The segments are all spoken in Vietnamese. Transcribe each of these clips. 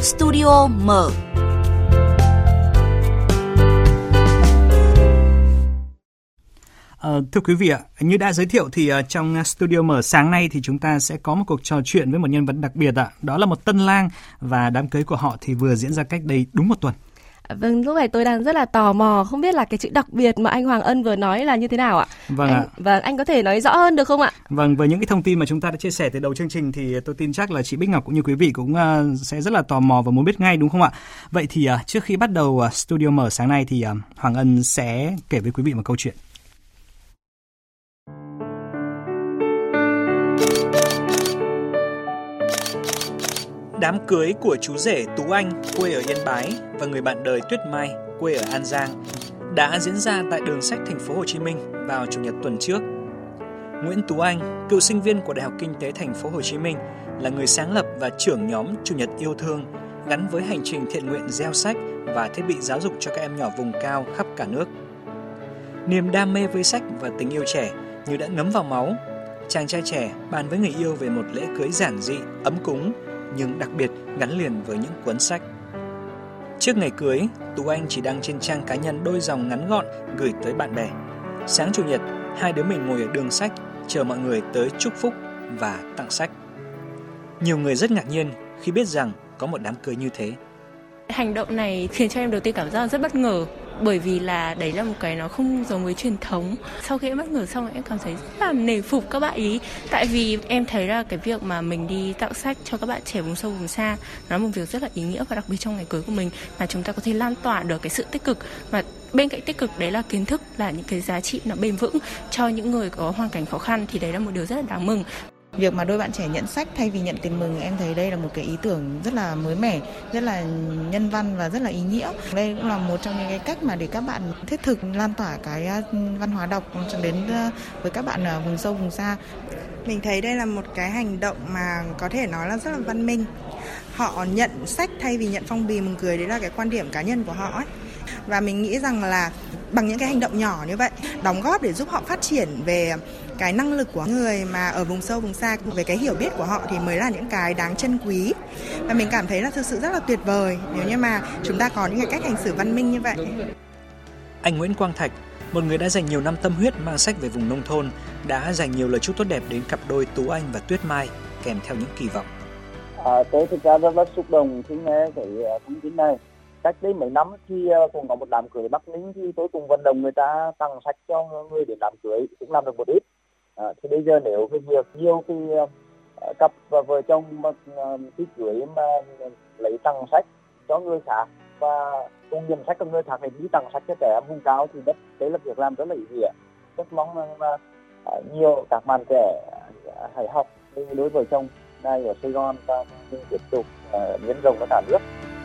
Studio mở. Thưa quý vị ạ, như đã giới thiệu thì trong Studio mở sáng nay thì chúng ta sẽ có một cuộc trò chuyện với một nhân vật đặc biệt ạ. Đó là một tân lang và đám cưới của họ thì vừa diễn ra cách đây đúng một tuần. Vâng, lúc này tôi đang rất là tò mò, không biết là cái chữ đặc biệt mà anh Hoàng Ân vừa nói là như thế nào ạ? Vâng ạ. Vâng, anh có thể nói rõ hơn được không ạ? Vâng, với những cái thông tin mà chúng ta đã chia sẻ từ đầu chương trình thì tôi tin chắc là chị Bích Ngọc cũng như quý vị cũng sẽ rất là tò mò và muốn biết ngay, đúng không ạ? Vậy thì trước khi bắt đầu Studio mở sáng nay thì Hoàng Ân sẽ kể với quý vị một câu chuyện. Đám cưới của chú rể Tú Anh, quê ở Yên Bái, và người bạn đời Tuyết Mai, quê ở An Giang, đã diễn ra tại Đường Sách Thành phố Hồ Chí Minh vào Chủ nhật tuần trước. Nguyễn Tú Anh, cựu sinh viên của Đại học Kinh tế Thành phố Hồ Chí Minh, là người sáng lập và trưởng nhóm Chủ nhật yêu thương, gắn với hành trình thiện nguyện gieo sách và thiết bị giáo dục cho các em nhỏ vùng cao khắp cả nước. Niềm đam mê với sách và tình yêu trẻ như đã ngấm vào máu. Chàng trai trẻ bàn với người yêu về một lễ cưới giản dị, ấm cúng, nhưng đặc biệt gắn liền với những cuốn sách. Trước ngày cưới, Tú Anh chỉ đăng trên trang cá nhân đôi dòng ngắn gọn gửi tới bạn bè. Sáng Chủ nhật, hai đứa mình ngồi ở Đường Sách chờ mọi người tới chúc phúc và tặng sách. Nhiều người rất ngạc nhiên khi biết rằng có một đám cưới như thế. Hành động này khiến cho em đầu tiên cảm giác rất bất ngờ, bởi vì là đấy là một cái nó không giống với truyền thống. Sau khi em bất ngờ xong em cảm thấy rất là nể phục các bạn ý. Tại vì em thấy là cái việc mà mình đi tặng sách cho các bạn trẻ vùng sâu vùng xa nó là một việc rất là ý nghĩa, và đặc biệt trong ngày cưới của mình mà chúng ta có thể lan tỏa được cái sự tích cực. Và bên cạnh tích cực đấy là kiến thức, là những cái giá trị nó bền vững cho những người có hoàn cảnh khó khăn, thì đấy là một điều rất là đáng mừng. Việc mà đôi bạn trẻ nhận sách thay vì nhận tiền mừng, em thấy đây là một cái ý tưởng rất là mới mẻ, rất là nhân văn và rất là ý nghĩa. Đây cũng là một trong những cái cách mà để các bạn thiết thực lan tỏa cái văn hóa đọc cho đến với các bạn ở vùng sâu vùng xa. Mình thấy đây là một cái hành động mà có thể nói là rất là văn minh. Họ nhận sách thay vì nhận phong bì mừng cưới, đấy là cái quan điểm cá nhân của họ ấy. Và mình nghĩ rằng là bằng những cái hành động nhỏ như vậy, đóng góp để giúp họ phát triển về cái năng lực của người mà ở vùng sâu vùng xa, về cái hiểu biết của họ thì mới là những cái đáng trân quý. Và mình cảm thấy là thực sự rất là tuyệt vời nếu như mà chúng ta có những cái cách hành xử văn minh như vậy. Anh Nguyễn Quang Thạch, một người đã dành nhiều năm tâm huyết mang sách về vùng nông thôn, đã dành nhiều lời chúc tốt đẹp đến cặp đôi Tú Anh và Tuyết Mai, kèm theo những kỳ vọng. Tôi thực ra rất là xúc động khi nghe cái thông tin này. Cách đây mấy năm thì cũng có một đám cưới Bắc Ninh, thì tôi cũng vận động người ta tặng sách cho người đến đám cưới, cũng làm được một ít. Thì bây giờ nếu cái việc nhiều cái cặp và vợ chồng mà khi cưới mà lấy tặng sách cho người khác và cùng nhận sách của người khác để đi tặng sách cho trẻ em vùng cao thì đấy là việc làm rất là ý nghĩa. Rất mong rằng là nhiều các bạn trẻ hãy học đối với chồng này ở Sài Gòn và tiếp tục nhân rộng ra cả nước.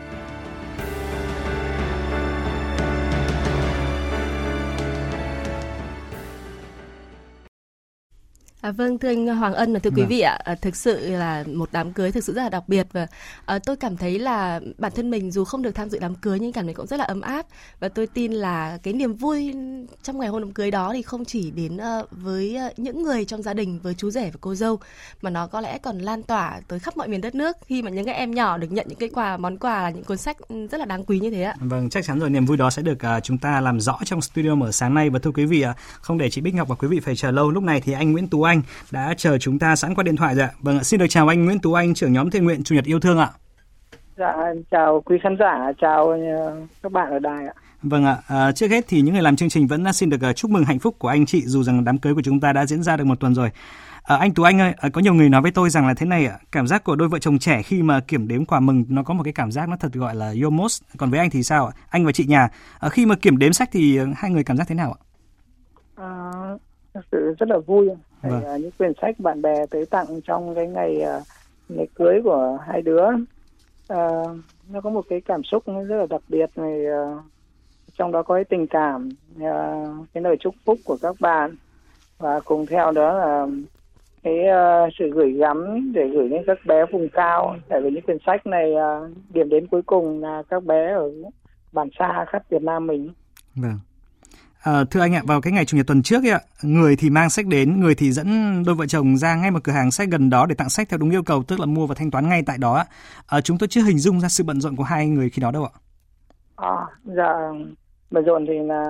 Vâng, thưa anh Hoàng Ân và thưa quý vị ạ, thực sự là một đám cưới thực sự rất là đặc biệt, và tôi cảm thấy là bản thân mình dù không được tham dự đám cưới nhưng cảm thấy cũng rất là ấm áp, và tôi tin là cái niềm vui trong ngày hôm đám cưới đó thì không chỉ đến với những người trong gia đình, với chú rể và cô dâu, mà nó có lẽ còn lan tỏa tới khắp mọi miền đất nước khi mà những cái em nhỏ được nhận những cái món quà là những cuốn sách rất là đáng quý như thế ạ. Vâng, chắc chắn rồi, niềm vui đó sẽ được chúng ta làm rõ trong Studio mở sáng nay. Và thưa quý vị, không để chị Bích Ngọc và quý vị phải chờ lâu, lúc này thì anh Nguyễn Tú Anh đã chờ chúng ta sẵn qua điện thoại rồi ạ. Vâng, xin được chào anh Nguyễn Tú Anh, trưởng nhóm thiện nguyện Chủ nhật yêu thương ạ. Dạ, chào quý khán giả, chào các bạn ở đài ạ. Vâng ạ, trước hết thì những người làm chương trình vẫn xin được chúc mừng hạnh phúc của anh chị, dù rằng đám cưới của chúng ta đã diễn ra được một tuần rồi. Anh Tú Anh ơi, có nhiều người nói với tôi rằng là thế này ạ, cảm giác của đôi vợ chồng trẻ khi mà kiểm đếm quà mừng nó có một cái cảm giác nó thật gọi là yomos. Còn với anh thì sao ạ? Anh và chị nhà, khi mà kiểm đếm sách thì hai người cảm giác thế nào ạ? Thực sự rất là vui. Những quyển sách bạn bè tới tặng trong cái ngày cưới của hai đứa, nó có một cái cảm xúc rất là đặc biệt này, trong đó có cái tình cảm, cái lời chúc phúc của các bạn, và cùng theo đó là cái sự gửi gắm để gửi đến các bé vùng cao. Tại vì những quyển sách này điểm đến cuối cùng là các bé ở bản xa khắp Việt Nam mình. Vâng. Thưa anh ạ, vào cái ngày Chủ nhật tuần trước ấy ạ, người thì mang sách đến, người thì dẫn đôi vợ chồng ra ngay một cửa hàng sách gần đó để tặng sách theo đúng yêu cầu, tức là mua và thanh toán ngay tại đó. Chúng tôi chưa hình dung ra sự bận rộn của hai người khi đó đâu ạ. Dạ, bận rộn thì là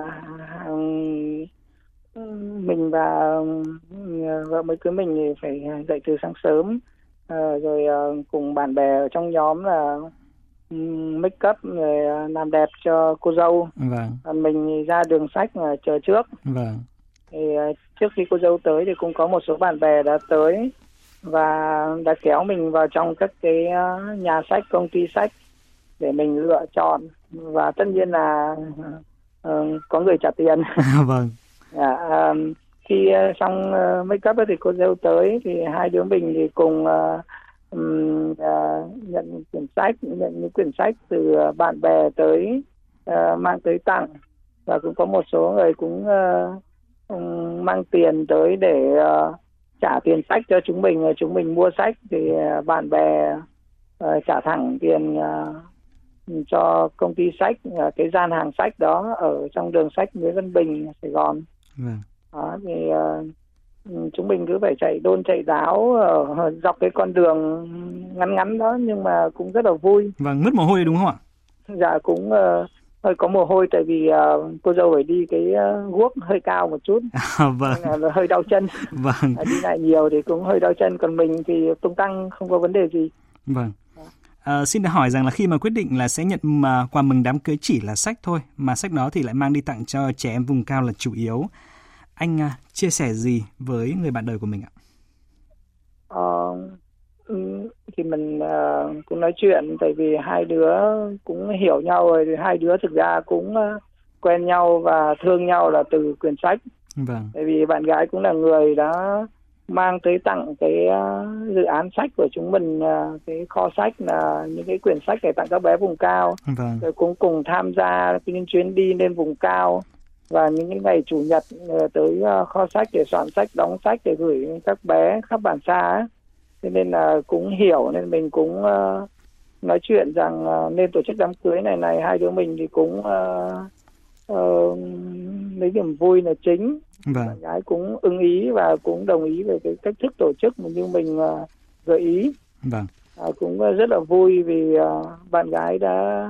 mình và vợ mới cưới mình thì phải dậy từ sáng sớm, rồi cùng bạn bè ở trong nhóm là make up rồi làm đẹp cho cô dâu. Vâng. Còn mình thì ra đường sách chờ trước. Vâng. Thì trước khi cô dâu tới thì cũng có một số bạn bè đã tới và đã kéo mình vào trong các cái nhà sách, công ty sách để mình lựa chọn, và tất nhiên là có người trả tiền. Vâng. Khi xong make up thì cô dâu tới thì hai đứa mình thì cùng nhận những quyển sách từ bạn bè tới, mang tới tặng, và cũng có một số người cũng mang tiền tới để trả tiền sách cho chúng mình mua sách thì bạn bè trả thẳng tiền cho công ty sách, cái gian hàng sách đó ở trong đường sách Nguyễn Văn Bình, Sài Gòn. Vâng. Đó, thì chúng mình cứ phải chạy đôn chạy đáo dọc cái con đường ngắn đó, nhưng mà cũng rất là vui. Vâng, mướt mồ hôi đúng không ạ? Dạ, cũng hơi có mồ hôi tại vì cô dâu phải đi cái guốc hơi cao một chút. Vâng. Hơi đau chân. Vâng. Đi lại nhiều thì cũng hơi đau chân, còn mình thì tung tăng không có vấn đề gì. Vâng. Xin được hỏi rằng là khi mà quyết định là sẽ nhận quà mừng đám cưới chỉ là sách thôi, mà sách đó thì lại mang đi tặng cho trẻ em vùng cao là chủ yếu, anh chia sẻ gì với người bạn đời của mình ạ? Thì mình cũng nói chuyện, tại vì hai đứa cũng hiểu nhau rồi, thì hai đứa thực ra cũng quen nhau và thương nhau là từ quyển sách. Vâng. Tại vì bạn gái cũng là người đã mang tới tặng cái dự án sách của chúng mình, cái kho sách là những cái quyển sách để tặng các bé vùng cao. Vâng. Rồi cũng cùng tham gia những chuyến đi lên vùng cao, và những cái ngày Chủ nhật tới kho sách để soạn sách, đóng sách để gửi các bé khắp bản xa ấy. Thế nên là cũng hiểu, nên mình cũng nói chuyện rằng nên tổ chức đám cưới này hai đứa mình thì cũng lấy niềm vui là chính. Vâng. Bạn gái cũng ưng ý và cũng đồng ý về cái cách thức tổ chức như mình gợi ý. Vâng. Cũng rất là vui vì bạn gái đã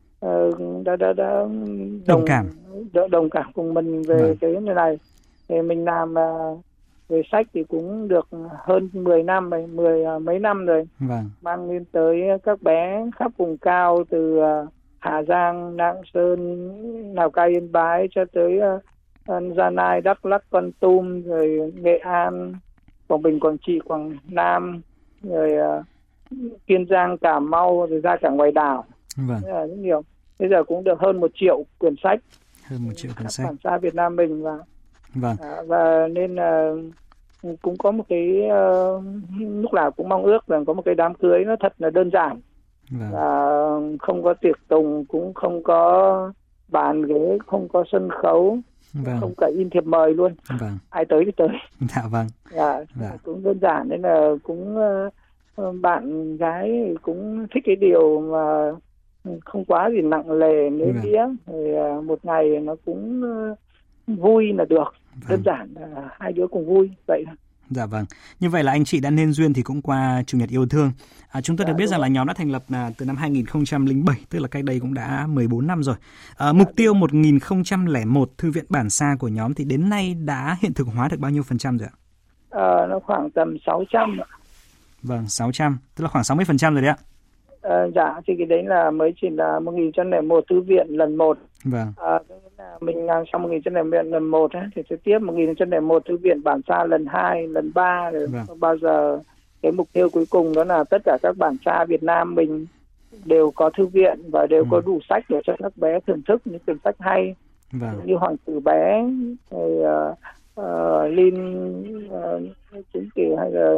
đồng cảm cùng mình về cái này. Thì mình làm về sách thì cũng được hơn 10 năm rồi, mấy năm rồi. Vâng. Mang lên tới các bé khắp vùng cao, từ Hà Giang, Lạng Sơn, Lào Cai, Yên Bái cho tới Gia Lai, Đắk Lắk, Kon Tum, rồi Nghệ An, Quảng Bình, Quảng Trị, Quảng Nam, rồi Kiên Giang, Cà Mau, rồi ra cả ngoài đảo. Vâng. Rất nhiều. Bây giờ cũng được hơn 1 triệu quyển sách. Hơn 1 triệu quyển sách. Bản xa Việt Nam mình Vâng. Và nên cũng có một cái lúc nào cũng mong ước rằng có một cái đám cưới nó thật là đơn giản. Vâng. Không có tiệc tùng, cũng không có bàn ghế, không có sân khấu. Vâng. Không cả in thiệp mời luôn. Vâng. Ai tới thì tới. Dạ vâng. Cũng đơn giản, nên là cũng bạn gái cũng thích cái điều mà không quá gì nặng lề nế nghĩa. Rồi một ngày nó cũng vui là được. Đơn giản là hai đứa cùng vui vậy thôi. Dạ vâng. Như vậy là anh chị đã nên duyên thì cũng qua Chủ nhật yêu thương. Chúng tôi được biết rằng là nhóm đã thành lập từ năm 2007, tức là cách đây cũng đã 14 năm rồi. Mục tiêu 1001 thư viện bản xa của nhóm thì đến nay đã hiện thực hóa được bao nhiêu % rồi ạ? Nó khoảng tầm 600 ạ. Vâng, 600, tức là khoảng 60% rồi đấy ạ. Dạ, thì cái đấy là mới chỉ là 1001 thư viện lần 1. Vâng. Mình làm xong 1001 lần 1 thì sẽ tiếp 1001 thư viện bản xa lần 2, lần 3 rồi. Vâng. Bao giờ cái mục tiêu cuối cùng đó là tất cả các bản xa Việt Nam mình đều có thư viện và đều có đủ sách để cho các bé thưởng thức những quyển sách hay. Vâng. Như Hoàng tử bé, rồi Linh Chính Kỳ, hay là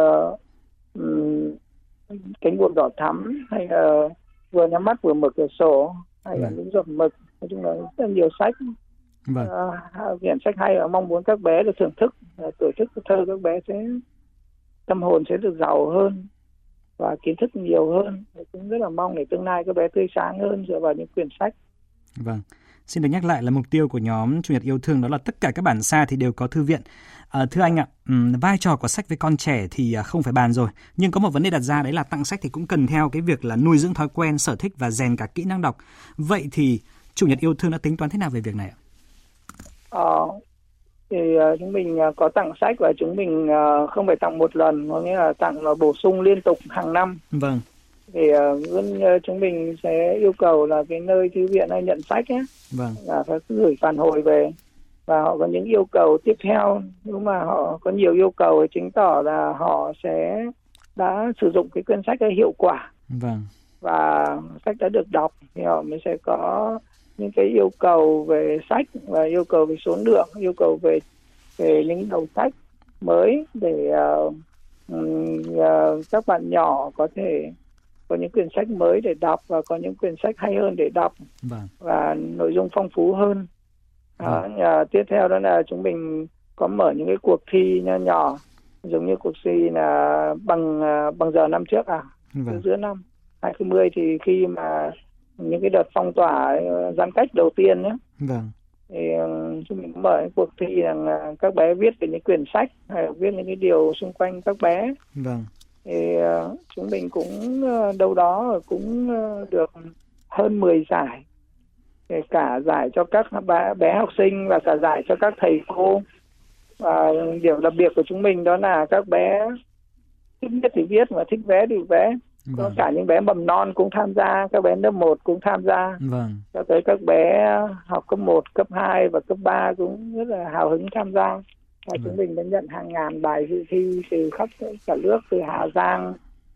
Cánh buồm đỏ thắm, hay là Vừa nhắm mắt vừa mở cửa sổ, hay là Những giọt mực. Nói chung là rất là nhiều sách. Vâng. Viện sách hay và mong muốn các bé được thưởng thức, tuổi thức thơ các bé sẽ tâm hồn sẽ được giàu hơn và kiến thức nhiều hơn. Cũng rất là mong để tương lai các bé tươi sáng hơn dựa vào những quyển sách. Vâng. Xin được nhắc lại là mục tiêu của nhóm Chủ nhật yêu thương đó là tất cả các bản xa thì đều có thư viện. Thưa anh ạ, vai trò của sách với con trẻ thì không phải bàn rồi. Nhưng có một vấn đề đặt ra đấy là tặng sách thì cũng cần theo cái việc là nuôi dưỡng thói quen, sở thích và rèn cả kỹ năng đọc. Vậy thì Chủ nhật yêu thương đã tính toán thế nào về việc này ạ? Chúng mình có tặng sách và chúng mình không phải tặng một lần, có nghĩa là tặng là bổ sung liên tục hàng năm. Vâng. Thì chúng mình sẽ yêu cầu là cái nơi thư viện hay nhận sách ấy, vâng, là phải gửi phản hồi về, và họ có những yêu cầu tiếp theo. Nếu mà họ có nhiều yêu cầu thì chứng tỏ là họ sẽ đã sử dụng cái quyển sách ấy hiệu quả. Vâng. Và sách đã được đọc thì họ mới sẽ có những cái yêu cầu về sách và yêu cầu về số lượng, yêu cầu về những đầu sách mới để các bạn nhỏ có thể có những quyển sách mới để đọc và có những quyển sách hay hơn để đọc. Vâng. Và nội dung phong phú hơn. Tiếp theo đó là chúng mình có mở những cái cuộc thi nhỏ nhỏ, giống như cuộc thi là bằng giờ năm trước Vâng. giữa năm 2020 thì khi mà những cái đợt phong tỏa giãn cách đầu tiên ấy, vâng, thì chúng mình mở cái cuộc thi rằng các bé viết về những quyển sách hay là viết những cái điều xung quanh các bé. Vâng. Thì chúng mình cũng đâu đó cũng được hơn 10 giải, kể cả giải cho các bé học sinh và cả giải cho các thầy cô. Và điểm đặc biệt của chúng mình đó là các bé thích viết thì viết, mà thích vẽ thì vẽ. Có cả những bé mầm non cũng tham gia, các bé lớp 1 cũng tham gia. Vâng. Cho tới các bé học cấp 1, cấp 2 và cấp 3 cũng rất là hào hứng tham gia. Và chúng mình đã nhận hàng ngàn bài dự thi từ khắp cả nước, từ Hà Giang,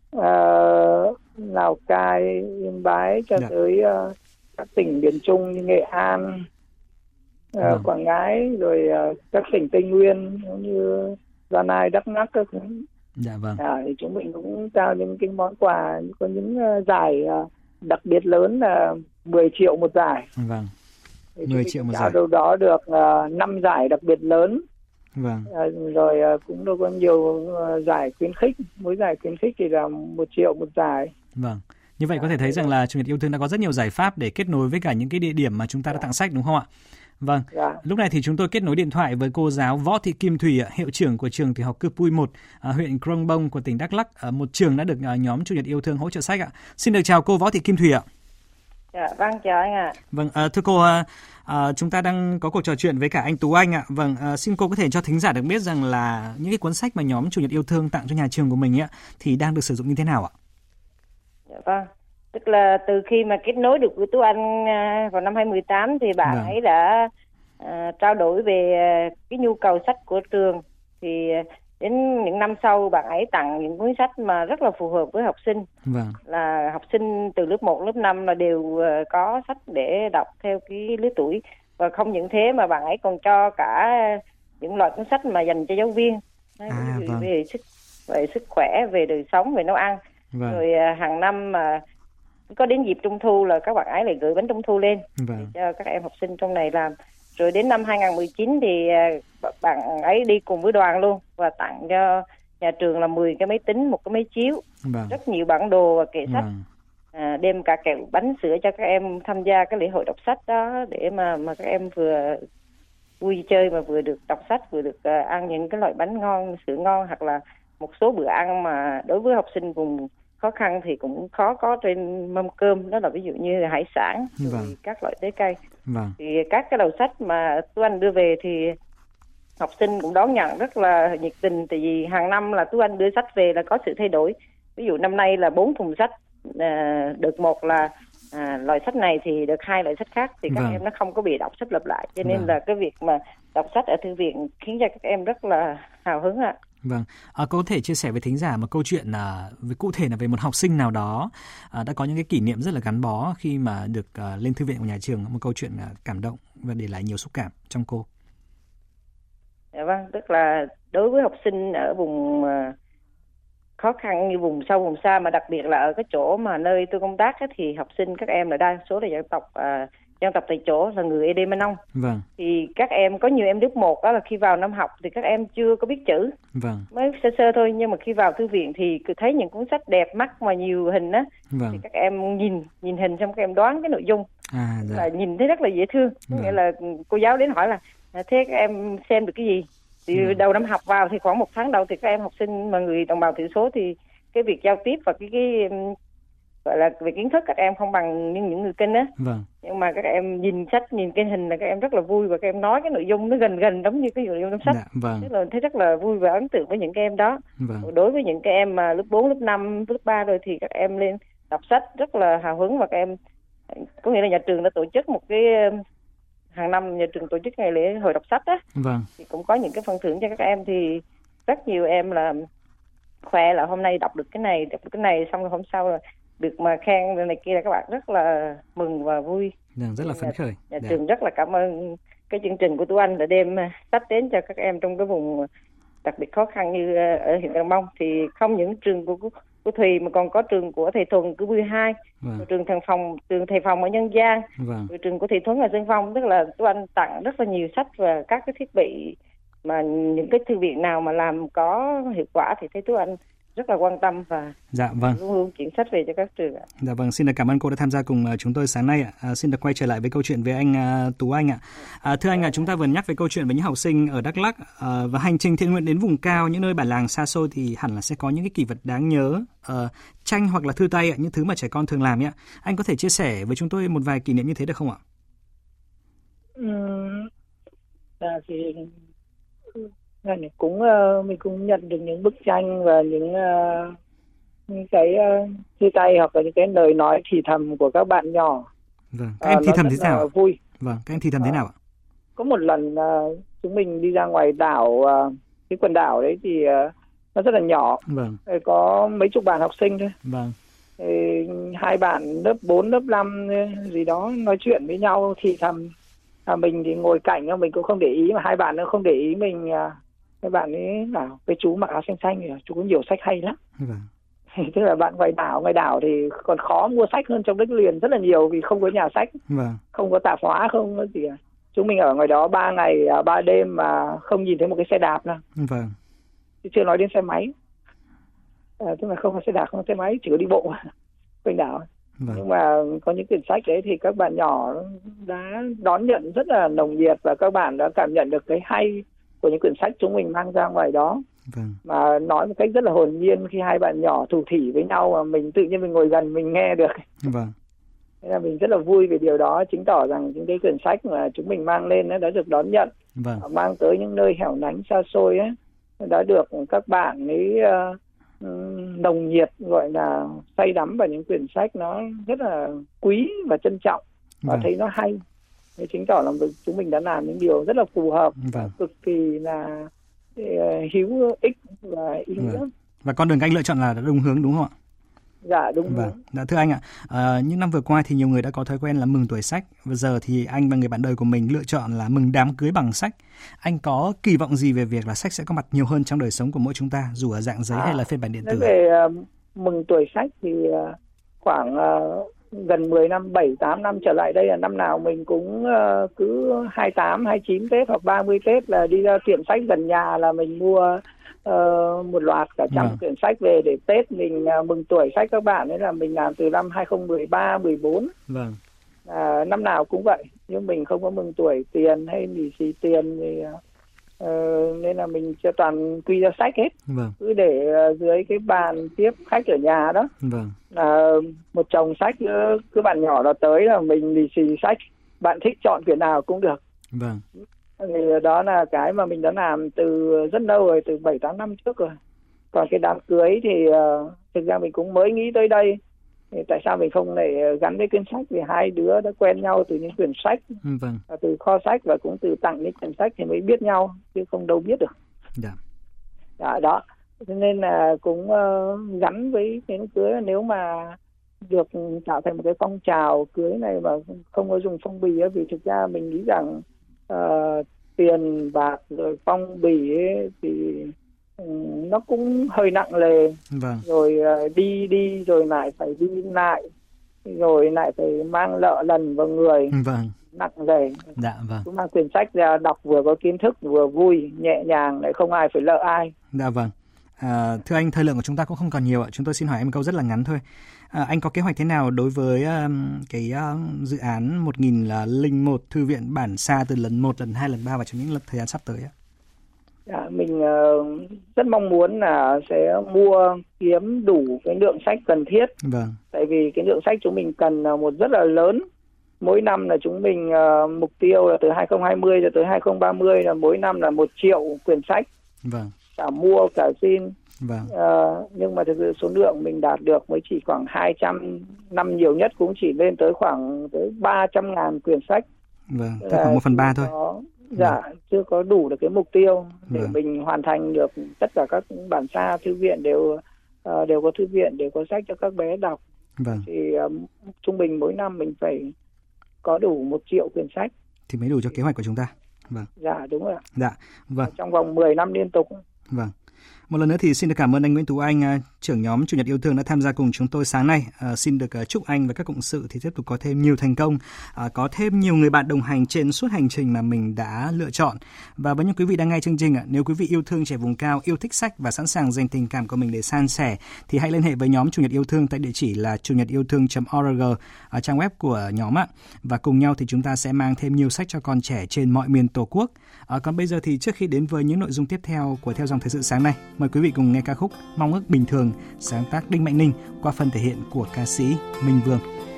Lào Cai, Yên Bái cho tới các tỉnh miền Trung như Nghệ An, Quảng Ngãi, rồi các tỉnh Tây Nguyên như Gia Lai, Đắk Lắk các thứ. Dạ vâng. Thì chúng mình cũng trao những cái món quà, có những giải đặc biệt lớn là 10 triệu một giải. Vâng. 10 triệu một giải. Đâu đó được 5 giải đặc biệt lớn. Vâng. Rồi cũng đâu có nhiều giải khuyến khích, mỗi giải khuyến khích thì là 1 triệu một giải. Vâng. Như vậy có thể thấy rằng là Chủ nhật yêu thương đã có rất nhiều giải pháp để kết nối với cả những cái địa điểm mà chúng ta đã tặng sách, đúng không ạ? Vâng. Lúc này thì chúng tôi kết nối điện thoại với cô giáo Võ Thị Kim Thủy, hiệu trưởng của trường tiểu học Cư Pui 1, huyện Krông Bông của tỉnh Đắk Lắk, một trường đã được nhóm Chủ nhật yêu thương hỗ trợ sách ạ. Xin được chào cô Võ Thị Kim Thủy ạ. Dạ, vâng, chào anh ạ. Vâng, thưa cô, chúng ta đang có cuộc trò chuyện với cả anh Tú Anh ạ. Vâng, xin cô có thể cho thính giả được biết rằng là những cái cuốn sách mà nhóm Chủ nhật yêu thương tặng cho nhà trường của mình ạ thì đang được sử dụng như thế nào ạ? Dạ vâng. Tức là từ khi mà kết nối được với Tú Anh vào năm 2018 thì bạn ấy đã trao đổi về cái nhu cầu sách của trường. Thì đến những năm sau bạn ấy tặng những cuốn sách mà rất là phù hợp với học sinh. Vâng. Là học sinh từ lớp 1, lớp 5 là đều có sách để đọc theo cái lứa tuổi. Và không những thế mà bạn ấy còn cho cả những loại cuốn sách mà dành cho giáo viên. Vâng. về sức khỏe, về đời sống, về nấu ăn. Vâng. Rồi hàng năm mà có đến dịp Trung thu là các bạn ấy lại gửi bánh Trung thu lên cho các em học sinh trong này làm. Rồi đến năm 2019 thì bạn ấy đi cùng với đoàn luôn và tặng cho nhà trường là 10 cái máy tính, 1 cái máy chiếu, rất nhiều bản đồ và kệ sách, đem cả kẹo bánh sữa cho các em tham gia cái lễ hội đọc sách đó, để mà các em vừa vui chơi mà vừa được đọc sách, vừa được ăn những cái loại bánh ngon, sữa ngon, hoặc là một số bữa ăn mà đối với học sinh vùng khó khăn thì cũng khó có trên mâm cơm, đó là ví dụ như hải sản, các loại trái cây. Thì các cái đầu sách mà Tú Anh đưa về thì học sinh cũng đón nhận rất là nhiệt tình, tại vì hàng năm là Tú Anh đưa sách về là có sự thay đổi. Ví dụ năm nay là 4 thùng sách, được một là loại sách này thì được 2 loại sách khác, thì các em nó không có bị đọc sách lặp lại, cho nên là cái việc mà đọc sách ở thư viện khiến cho các em rất là hào hứng ạ. Vâng, có thể chia sẻ với thính giả một câu chuyện cụ thể là về một học sinh nào đó đã có những cái kỷ niệm rất là gắn bó khi mà được lên thư viện của nhà trường, một câu chuyện cảm động và để lại nhiều xúc cảm trong cô. Dạ vâng, tức là đối với học sinh ở vùng khó khăn như vùng sâu vùng xa, mà đặc biệt là ở cái chỗ mà nơi tôi công tác ấy, thì học sinh các em là đa số là dân tộc tại chỗ là người Ede Ma Nông. Vâng. Thì các em có nhiều em lớp 1 đó là khi vào năm học thì các em chưa có biết chữ. Vâng. Mới sơ sơ thôi, nhưng mà khi vào thư viện thì cứ thấy những cuốn sách đẹp mắt mà nhiều hình á. Thì các em nhìn hình xong các em đoán cái nội dung. Dạ. Là nhìn thấy rất là dễ thương. Nghĩa là cô giáo đến hỏi là thế các em xem được cái gì? Thì đầu năm học vào thì khoảng 1 tháng đầu thì các em học sinh mà người đồng bào thiểu số thì cái việc giao tiếp và cái gọi là về kiến thức các em không bằng những người Kinh á. Nhưng mà các em nhìn sách, nhìn cái hình là các em rất là vui, và các em nói cái nội dung nó gần giống như cái nội dung trong sách. Tức là thấy rất là vui và ấn tượng với những cái em đó. Đối với những cái em mà lớp 4, lớp 5, lớp 3 rồi thì các em lên đọc sách rất là hào hứng, và các em có nghĩa là nhà trường đã tổ chức một cái hàng năm nhà trường tổ chức ngày lễ hội đọc sách á. Thì cũng có những cái phần thưởng cho các em, thì rất nhiều em là khoe là hôm nay đọc được cái này xong rồi hôm sau là được mà khen này kia, là các bạn rất là mừng và vui. Rất là phấn khởi. Nhà trường rất là cảm ơn cái chương trình của Tú Anh đã đem sách đến cho các em trong cái vùng đặc biệt khó khăn như ở huyện Crong Bông. Thì không những trường của Thùy mà còn có trường của thầy Thuần của Bưởi 2, trường thầy Phòng ở Nhân Giang, trường của thầy Thuấn ở Sơn Phong. Tức là Tú Anh tặng rất là nhiều sách và các cái thiết bị mà những cái thư viện nào mà làm có hiệu quả thì thấy Tú Anh rất là quan tâm và luôn luôn chuyển sách về cho các trường ạ. Dạ vâng, xin được cảm ơn cô đã tham gia cùng chúng tôi sáng nay ạ. Xin được quay trở lại với câu chuyện với anh Tú Anh ạ. Thưa anh, chúng ta vừa nhắc về câu chuyện với những học sinh ở Đắk Lắk và hành trình thiện nguyện đến vùng cao, những nơi bản làng xa xôi thì hẳn là sẽ có những cái kỷ vật đáng nhớ, tranh hoặc là thư tay ạ, những thứ mà trẻ con thường làm ạ. Anh có thể chia sẻ với chúng tôi một vài kỷ niệm như thế được không ạ? Thì mình cũng nhận được những bức tranh và những cái thư tay hoặc là những cái lời nói thì thầm của các bạn nhỏ. Các em thì thầm thế nào? Vui. Các em thì thầm thế nào ạ? Có một lần chúng mình đi ra ngoài đảo, cái quần đảo đấy thì nó rất là nhỏ. Có mấy chục bạn học sinh thôi. Thì 2 bạn lớp 4, lớp 5 gì đó nói chuyện với nhau thì thầm. Mình thì ngồi cạnh, mình cũng không để ý, mà 2 bạn nó không để ý mình. Các bạn ấy bảo cái chú mặc áo xanh xanh thì chú có nhiều sách hay lắm. Tức là bạn ngoài đảo thì còn khó mua sách hơn trong đất liền rất là nhiều, vì không có nhà sách, không có tạp hóa, không có gì. Chúng mình ở ngoài đó 3 ngày 3 đêm mà không nhìn thấy một cái xe đạp nào. Chứ chưa nói đến xe máy. Tức là không có xe đạp, không có xe máy, chỉ có đi bộ quanh đảo. Nhưng mà có những quyển sách đấy thì các bạn nhỏ đã đón nhận rất là nồng nhiệt, và các bạn đã cảm nhận được cái hay của những quyển sách chúng mình mang ra ngoài đó. Mà nói một cách rất là hồn nhiên, khi 2 bạn nhỏ thủ thỉ với nhau mà mình tự nhiên mình ngồi gần mình nghe được. Thế là mình rất là vui về điều đó, chứng tỏ rằng những cái quyển sách mà chúng mình mang lên đã được đón nhận, mang tới những nơi hẻo lánh xa xôi ấy, đã được các bạn ấy nồng nhiệt, gọi là say đắm vào những quyển sách nó rất là quý và trân trọng, và thấy nó hay. Thế chứng tỏ là chúng mình đã làm những điều rất là phù hợp, cực kỳ là hữu ích và ý nghĩa. Và con đường anh lựa chọn là đã đúng hướng, đúng không ạ? Dạ, đúng hướng. Thưa anh ạ, những năm vừa qua thì nhiều người đã có thói quen là mừng tuổi sách, và giờ thì anh và người bạn đời của mình lựa chọn là mừng đám cưới bằng sách. Anh có kỳ vọng gì về việc là sách sẽ có mặt nhiều hơn trong đời sống của mỗi chúng ta, dù ở dạng giấy hay là phiên bản điện tử? Về mừng tuổi sách thì khoảng gần 10 năm, 7-8 năm trở lại đây là năm nào mình cũng cứ 28, 29 Tết hoặc 30 Tết là đi ra tiệm sách gần nhà là mình mua một loạt cả trăm quyển sách về để Tết mình mừng tuổi sách các bạn. Đấy là mình làm từ năm 2013, 14. Năm nào cũng vậy, nhưng mình không có mừng tuổi tiền hay lì xì tiền thì nên là mình cho toàn quy ra sách hết. Cứ để dưới cái bàn tiếp khách ở nhà đó. Một chồng sách, cứ bạn nhỏ nó tới là mình lì xì sách, bạn thích chọn quyển nào cũng được. Thì đó là cái mà mình đã làm từ rất lâu rồi, từ 7-8 năm trước rồi. Còn cái đám cưới thì thực ra mình cũng mới nghĩ tới đây. Thì tại sao mình không lại gắn với quyển sách? Vì 2 đứa đã quen nhau từ những quyển sách, từ kho sách, và cũng từ tặng những quyển sách thì mới biết nhau, chứ không đâu biết được. Đó. Cho nên là cũng gắn với cái cưới, nếu mà được tạo thành một cái phong trào cưới này mà không có dùng phong bì ấy, vì thực ra mình nghĩ rằng tiền bạc rồi phong bì ấy thì nó cũng hơi nặng lề. Rồi đi rồi lại phải đi lại, rồi lại phải mang lợ lần vào người, nặng lề. Cũng mang quyển sách ra đọc vừa có kiến thức vừa vui nhẹ nhàng, lại không ai phải lợ ai. Thưa anh, thời lượng của chúng ta cũng không còn nhiều ạ. Chúng tôi xin hỏi em một câu rất là ngắn thôi. Anh có kế hoạch thế nào đối với dự án 1001 thư viện bản xa từ lần 1, lần 2, lần 3 và trong những thời gian sắp tới ạ? Mình rất mong muốn là sẽ kiếm đủ cái lượng sách cần thiết. Vâng. Tại vì cái lượng sách chúng mình cần một rất là lớn. Mỗi năm là chúng mình mục tiêu là từ 2020 cho tới 2030 là mỗi năm là 1 triệu quyển sách. Vâng. Cả mua cả xin. Vâng. Nhưng mà thực sự số lượng mình đạt được mới chỉ khoảng 200, năm nhiều nhất cũng chỉ lên tới khoảng tới 300.000 quyển sách. Vâng, tức khoảng 1/3 thôi. Chưa có đủ được cái mục tiêu để vâng. mình hoàn thành được tất cả các bản sao thư viện đều có thư viện, đều có sách cho các bé đọc. Vâng. Thì trung bình mỗi năm mình phải có đủ 1 triệu quyển sách thì mới đủ cho kế hoạch của chúng ta. Vâng. Dạ đúng rồi ạ. Dạ, vâng. Trong vòng 10 năm liên tục. Vâng. Một lần nữa thì xin được cảm ơn anh Nguyễn Tú Anh, trưởng nhóm Chủ nhật yêu thương đã tham gia cùng chúng tôi sáng nay. Xin được chúc anh và các cộng sự thì tiếp tục có thêm nhiều thành công, có thêm nhiều người bạn đồng hành trên suốt hành trình mà mình đã lựa chọn. Và với những quý vị đang nghe chương trình, nếu quý vị yêu thương trẻ vùng cao, yêu thích sách và sẵn sàng dành tình cảm của mình để san sẻ, thì hãy liên hệ với nhóm Chủ nhật yêu thương tại địa chỉ là chunyatiyeuthương.org, ở trang web của nhóm ạ. Và cùng nhau thì chúng ta sẽ mang thêm nhiều sách cho con trẻ trên mọi miền Tổ quốc. Còn bây giờ thì trước khi đến với những nội dung tiếp theo của Theo dòng thời sự sáng nay, mời quý vị cùng nghe ca khúc Mong ước bình thường, sáng tác Đinh Mạnh Ninh qua phần thể hiện của ca sĩ Minh Vương.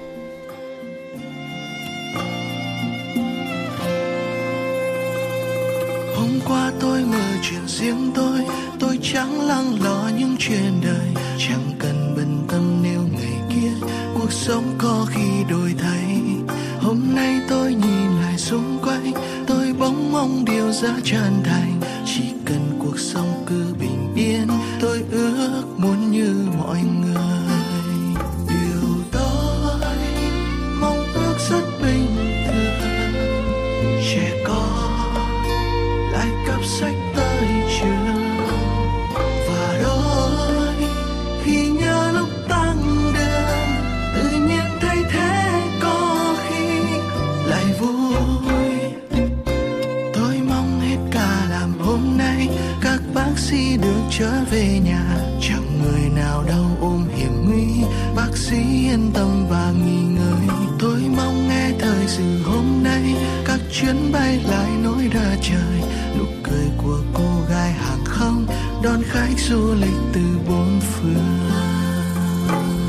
Hôm qua tôi mơ chuyện riêng tôi chẳng lắng lo những chuyện đời, chẳng cần bận tâm nếu ngày kia cuộc sống có khi đổi thay. Hôm nay tôi nhìn lại xung quanh, tôi bỗng mong điều giá chân thành, chỉ cần cuộc sống cứ bình yên, tôi ước muốn như mọi người. Điều tôi mong ước rất bình thường, trẻ con lại cắp sách tới trường, và đôi khi nhớ lúc tăng đường tự nhiên thấy thế có khi lại vui. Tôi mong hết cả làm hôm nay các bác sĩ được trở về nhà, chẳng người nào đau ôm hiểm nguy, bác sĩ yên tâm và nghỉ ngơi. Tôi mong nghe thời sự hôm nay các chuyến bay lại nối ra trời, nụ cười của cô gái hàng không đón khách du lịch từ bốn phương.